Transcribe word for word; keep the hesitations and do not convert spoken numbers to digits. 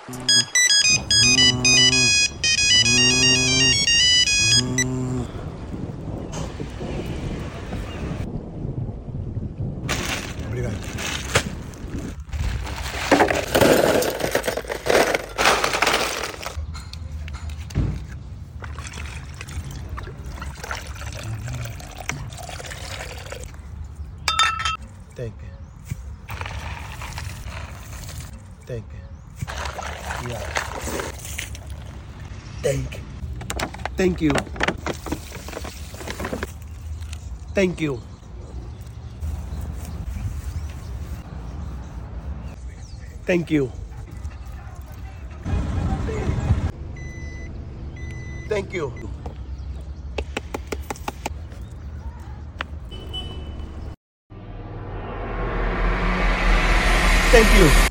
Obrigado. Thank you. Thank you. Yeah. Thank you. Thank you. Thank you. Thank you. Thank you. Thank you.